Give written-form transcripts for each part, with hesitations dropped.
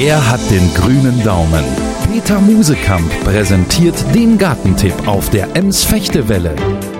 Er hat den grünen Daumen. Peter Musekamp präsentiert den Gartentipp auf der Ems-Fechtewelle.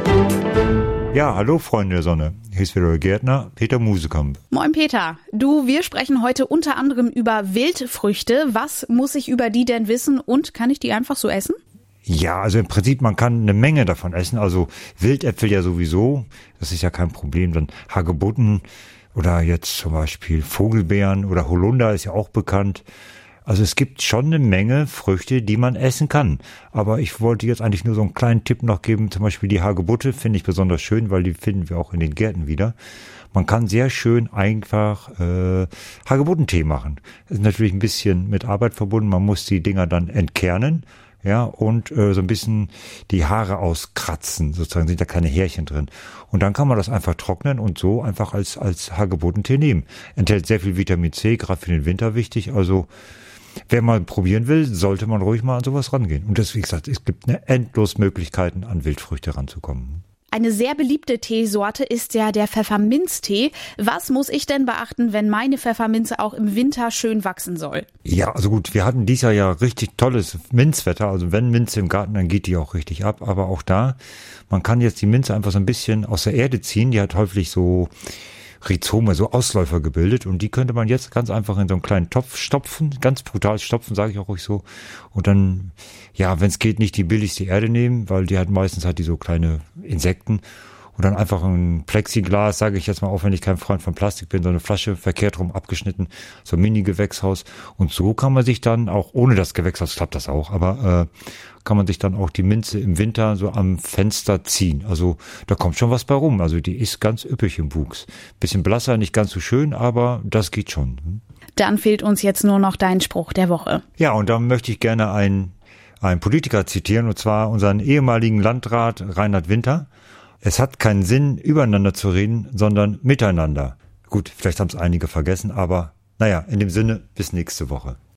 Ja, hallo Freunde der Sonne. Hier ist wieder der Gärtner Peter Musekamp. Moin Peter. Du, wir sprechen heute unter anderem über Wildfrüchte. Was muss ich über die denn wissen und kann ich die einfach so essen? Ja, also im Prinzip, man kann eine Menge davon essen. Also Wildäpfel ja sowieso, das ist ja kein Problem. Dann Hagebutten oder jetzt zum Beispiel Vogelbeeren oder Holunder ist ja auch bekannt. Also es gibt schon eine Menge Früchte, die man essen kann. Aber ich wollte jetzt eigentlich nur so einen kleinen Tipp noch geben. Zum Beispiel die Hagebutte finde ich besonders schön, weil die finden wir auch in den Gärten wieder. Man kann sehr schön einfach Hagebuttentee machen. Das ist natürlich ein bisschen mit Arbeit verbunden. Man muss die Dinger dann entkernen. Ja, und so ein bisschen die Haare auskratzen, sozusagen sind da keine Härchen drin. Und dann kann man das einfach trocknen und so einfach als Hagebuttentee nehmen. Enthält sehr viel Vitamin C, gerade für den Winter wichtig. Also wer mal probieren will, sollte man ruhig mal an sowas rangehen. Und das, wie gesagt, es gibt eine endlos Möglichkeiten, an Wildfrüchte ranzukommen. Eine sehr beliebte Teesorte ist ja der Pfefferminztee. Was muss ich denn beachten, wenn meine Pfefferminze auch im Winter schön wachsen soll? Ja, also gut, wir hatten dieses Jahr ja richtig tolles Minzwetter. Also wenn Minze im Garten, dann geht die auch richtig ab. Aber auch da, man kann jetzt die Minze einfach so ein bisschen aus der Erde ziehen. Die hat häufig so Rhizome, so Ausläufer gebildet und die könnte man jetzt ganz einfach in so einen kleinen Topf stopfen, ganz brutal stopfen, sage ich auch ruhig so. Und dann, ja, wenn es geht, nicht die billigste Erde nehmen, weil die hat meistens die so kleine Insekten. Und dann einfach ein Plexiglas, sage ich jetzt mal, auch wenn ich kein Freund von Plastik bin, so eine Flasche verkehrt rum abgeschnitten, so ein Mini-Gewächshaus. Und so kann man sich dann auch, ohne das Gewächshaus klappt das auch, aber kann man sich dann auch die Minze im Winter so am Fenster ziehen. Also da kommt schon was bei rum. Also die ist ganz üppig im Wuchs. Bisschen blasser, nicht ganz so schön, aber das geht schon. Dann fehlt uns jetzt nur noch dein Spruch der Woche. Ja, und da möchte ich gerne einen Politiker zitieren, und zwar unseren ehemaligen Landrat Reinhard Winter. Es hat keinen Sinn, übereinander zu reden, sondern miteinander. Gut, vielleicht haben es einige vergessen, aber naja, in dem Sinne, bis nächste Woche.